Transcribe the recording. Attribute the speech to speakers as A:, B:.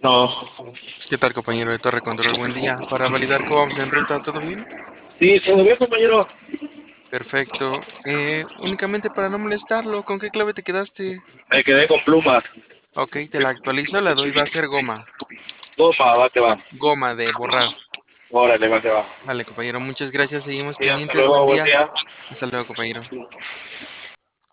A: No.
B: ¿Qué tal, compañero de Torre Control? Buen día. Para validar cómo vamos en ruta, ¿todo bien?
A: Sí, todo bien, compañero.
B: Perfecto. Únicamente para no molestarlo, ¿con qué clave te quedaste?
A: Me quedé con plumas.
B: Ok, te la actualizo, la doy, va a ser goma.
A: Toma, va que va.
B: Goma de borrar.
A: Órale, va que va.
B: Vale, compañero, muchas gracias. Seguimos
A: Sí, hasta
B: pendientes. Buen
A: luego, buen
B: día.
A: día.
B: Hasta luego, compañero.